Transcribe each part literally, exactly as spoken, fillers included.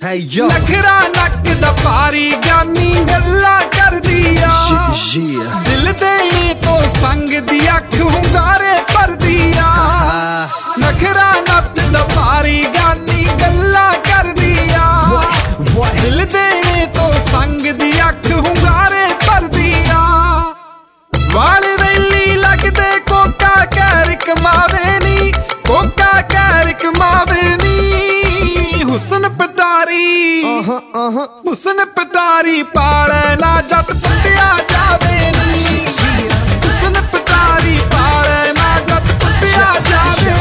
Hey yo, नखरा नक दा पारी गानी गल्ला कर दिया दिल देने तो संग दी अख हुंगारे पर दिया नखरा नक दा पारी गानी गल्ला कर दिया दिल देने तो संग दी अख हुंगारे पर दिया वाल रैली लगदे कोका कैर कमावे नी कोका कैर कमावे नी हुसन पटारी हुसन पटारी पाले ना जब पटिया जावे नी हुसन पटारी पाले ना जब पटिया जावे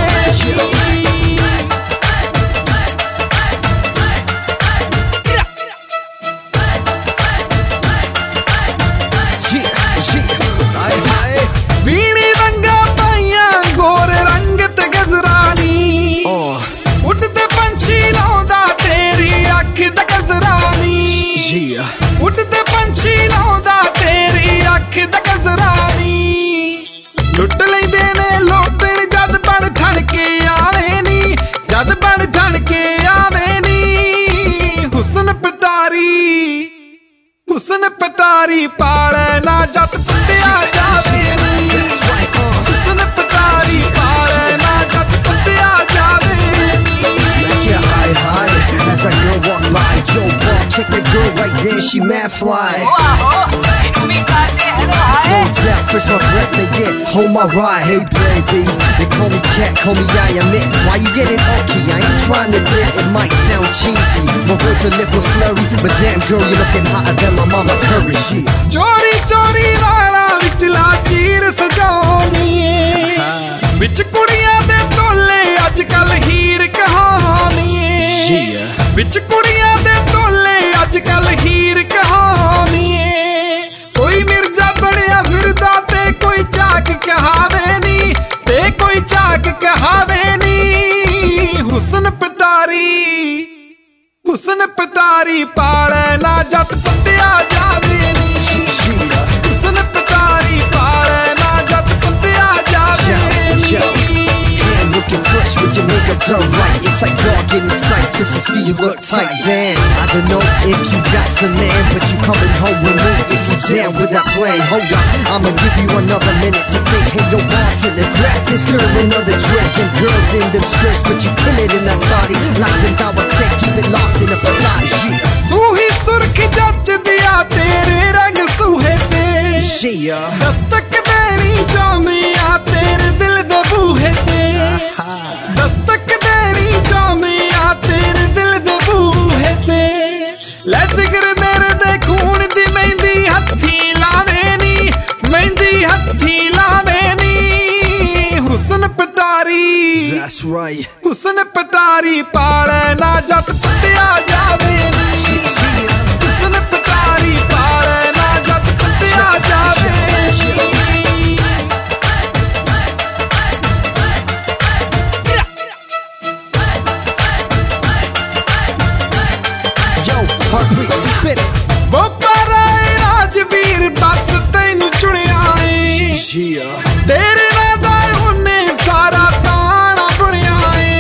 वीणी रंगा पाइया गोर रंगत गजरानी उड़ते पंछी लौंदा तेरी अख दा गजरानी उड़ते पंछी लौंदा तेरी अख दा गजरानी लुट लैंदे ने लोटण जद बन ठण के आवे नी जद बन ठण के आवे नी हुसन पटारी हुसन पटारी पाले ना जद पटिया जावे नी हुसन पटारी पाले ना जद पटिया जावे as a girl walk by, yo, walk, check that girl right there, she mad fly. Hold down, fresh my breath, they get, hold my ride, hey baby. They call me cat, call me I admit. Why you getting okay? I ain't trying to diss, it might sound cheesy. My voice a little slurry, but damn girl, you're looking hotter than my mama curry, shit. चोरी चोरी वाला विचला चीर सजानी विच कुड़ियां दे टोले अजकल हीर कहानी विच कुड़ियां दे टोले अजकल हीर कहानी कोई मिर्जा बड़िया फिरदा ते कोई चाक कहावे नी ते कोई चाक कहावे नी हुसन पटारी हुसन पटारी पाले ना जद पटिया जावे नी हुसन पटारी पाले ना जद पटिया जावे नी Looking fresh with your makeup done right. It's like dog in sight just to see you look tight. Damn, I don't know if you got to man, but you coming home with me if you down with that plan. Hold up, I'ma give you another minute to think. Hey, yo, bartender, grab this girl another drink. And girls in them skirts, but you kill it in that sari. Like them I was said, keep it locked in a Pilates. सूही सुर्ख जच दिया तेरे रंग सूहे पे दस्तक देनी चाहमिया तेरे दिल दे बूहे पे दस्तक देनी चाहमिया तेरे दिल दे बूहे पे ले जिगर मेरे दे खून दी मेहंदी हथी लावे नी मेहंदी हथी लावे नी हुसन पटारी That's right. हुसन पटारी पाले ना जद पटिया जावे नी हुसन पटारी पाले ना जद पटिया जावे Yo, heartbeat, spit it. वो पराए राजवीर बस तैनू चुनिया Yeah. तेरे नादा उन्ने सारा ताना बुनिया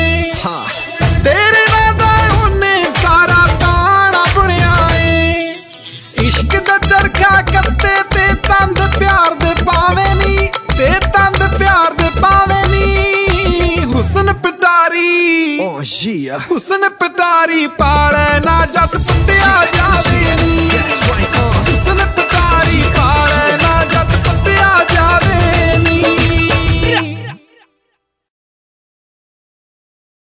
तेरे नादा उन्ने सारा ताना बुनिया इश्क दा चरखा कत्ते ते तंद प्यार दे पावे नी ते तंद प्यार दे पावे नी हुसन पटारी Oh yeah. हुसन पटारी पाले ना जद पटिया जावे नी